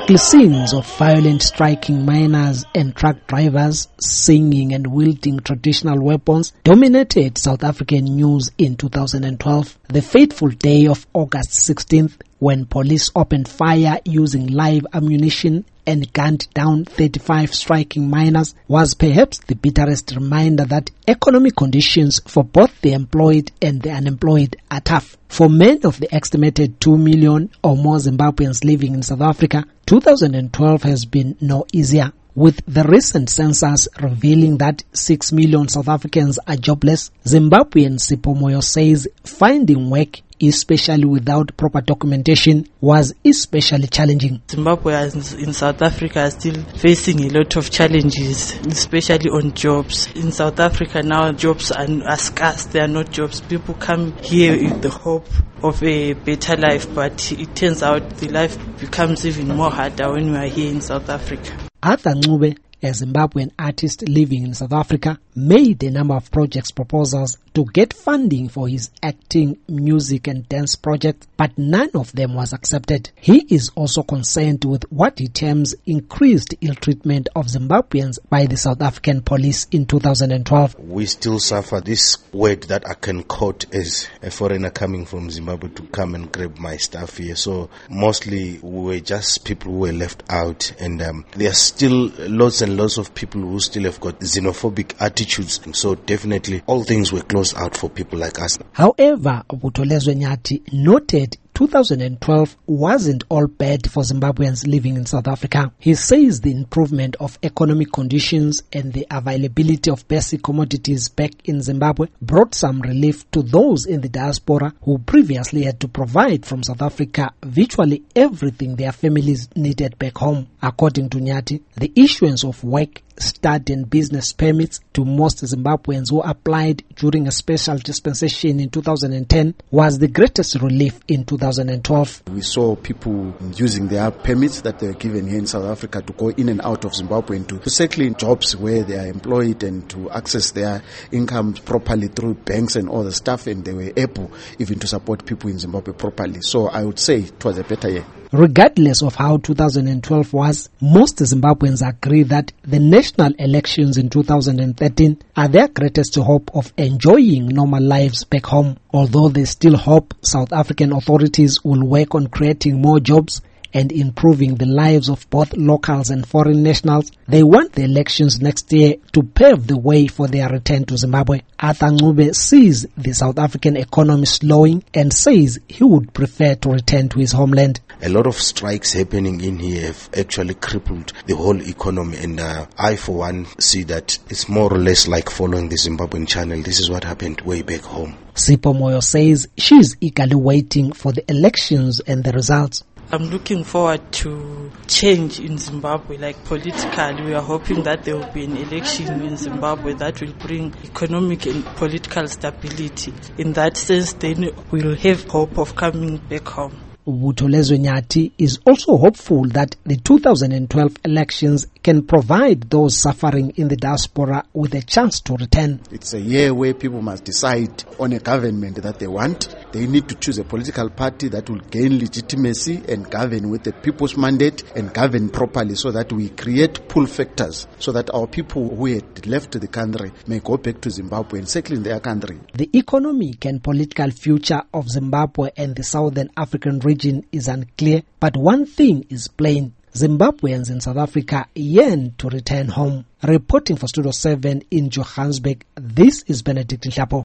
Weekly scenes of violent striking miners and truck drivers singing and wielding traditional weapons dominated South African news in 2012, the fateful day of August 16th, when police opened fire using live ammunition and gunned down 35 striking miners, was perhaps the bitterest reminder that economic conditions for both the employed and the unemployed are tough. For many of the estimated 2 million or more Zimbabweans living in South Africa, 2012 has been no easier. With the recent census revealing that 6 million South Africans are jobless, Zimbabwean Sipho Moyo says finding work, especially without proper documentation, was especially challenging. Zimbabweans in South Africa are still facing a lot of challenges, especially on jobs. In South Africa now, jobs are scarce. There are not jobs. People come here with the hope of a better life, but it turns out the life becomes even more harder when we are here in South Africa. Arthur Ncube, a Zimbabwean artist living in South Africa, made a number of project proposals to get funding for his acting, music and dance project, but none of them was accepted. He is also concerned with what he terms increased ill treatment of Zimbabweans by the South African police in 2012. We still suffer this word that I can quote as a foreigner coming from Zimbabwe to come and grab my stuff here. So mostly we were just people who were left out, and there are still lots and lots of people who still have got xenophobic attitudes. So definitely all things were closed out for people like us. However, Butolezwe Nyati noted 2012 wasn't all bad for Zimbabweans living in South Africa. He says the improvement of economic conditions and the availability of basic commodities back in Zimbabwe brought some relief to those in the diaspora who previously had to provide from South Africa virtually everything their families needed back home. According to Nyati, the issuance of work, study and business permits to most Zimbabweans who applied during a special dispensation in 2010 was the greatest relief in 2012. We saw people using their permits that they were given here in South Africa to go in and out of Zimbabwe and to settle in jobs where they are employed and to access their incomes properly through banks and all the stuff, and they were able even to support people in Zimbabwe properly. So I would say it was a better year. Regardless of how 2012 was, most Zimbabweans agree that the national elections in 2013 are their greatest hope of enjoying normal lives back home. Although they still hope South African authorities will work on creating more jobs and improving the lives of both locals and foreign nationals, they want the elections next year to pave the way for their return to Zimbabwe. Arthur Ncube sees the South African economy slowing and says he would prefer to return to his homeland. A lot of strikes happening in here have actually crippled the whole economy, and I for one see that it's more or less like following the Zimbabwean channel. This is what happened way back home. Sipho Moyo says she is eagerly waiting for the elections and the results. I'm looking forward to change in Zimbabwe, like politically. We are hoping that there will be an election in Zimbabwe that will bring economic and political stability. In that sense, then we'll have hope of coming back home. Butolezwe Nyati is also hopeful that the 2012 elections can provide those suffering in the diaspora with a chance to return. It's a year where people must decide on a government that they want. They need to choose a political party that will gain legitimacy and govern with the people's mandate and govern properly, so that we create pull factors so that our people who had left the country may go back to Zimbabwe and settle in their country. The economic and political future of Zimbabwe and the Southern African region is unclear, but one thing is plain: Zimbabweans in South Africa yearn to return home. Reporting for Studio 7 in Johannesburg, this is Benedict Nhlapo.